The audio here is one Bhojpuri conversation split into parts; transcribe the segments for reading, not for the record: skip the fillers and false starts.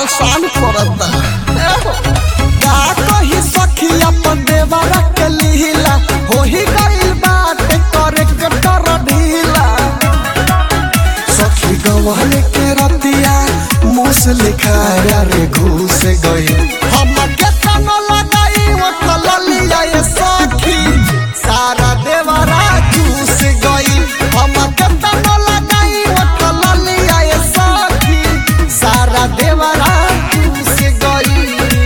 परेशान करता का कही सखी अपन देवरा के लीला हो ही गइल बाटे करे के डर ढीला सखी गवाले के रतिया मुस लिखाया रे घुस गई हम के तन लगाई वो कललिया ये सखी सारा देवरा घुस गई हम के तन लगाई वो कललिया ये सखी सारा देवरा घुस गई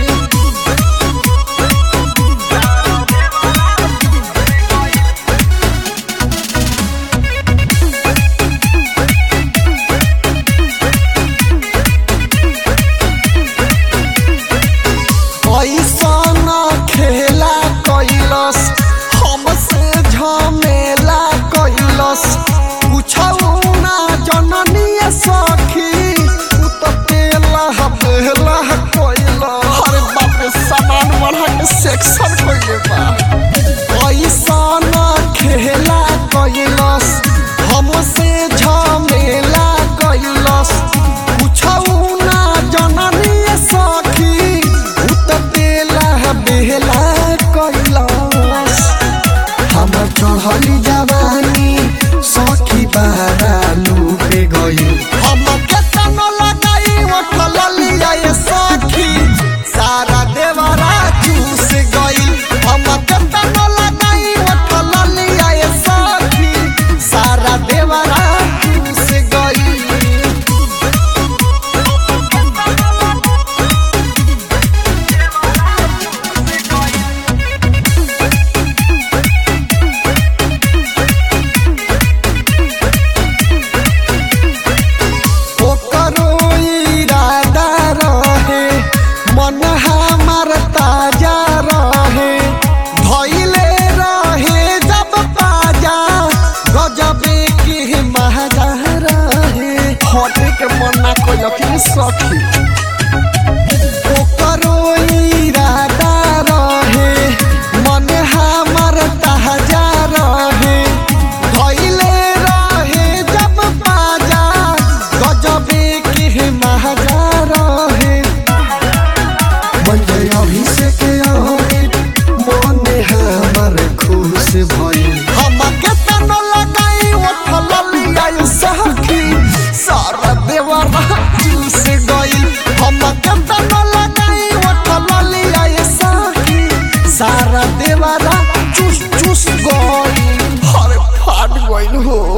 खेला कैलस हमसे झमेला कैलस पूछऊ ना जननी सखी उ तो पेला बेला कैला अरे बाप रे सामान बढ़ा के सेक्शन कैले बा ऐसा ना खेला कैलस हमसे झमेला कैलस पूछऊ ना जननी सखी उ तो पेला बेला कैलाश हम चढ़ली जवानी सखी बारा लूटे गई हम केतन लगाई वो कललिया ये सखी सारा देवरा चूस गई हम केतन लगाई वो कललिया ये सखी सारा देवरा चूस गई मन हमार ताजा रहे धइले रहे जब पाजा गजबे के महाजा रहे हटे के मन ना कोई लखी सखी ओकरो इरादा रहे मन हमार ताजा रहे धइले रहे जब पाजा गजबे के महाजा रहे अभिषेक मन हमार खुश भइल हम केतन लगाई वो कललिया ये सखी सारा देवरा चूस गई हम केतन लगाई वो कललिया ये सखी सारा देवरा चूस गई अरे फाट गइल हो।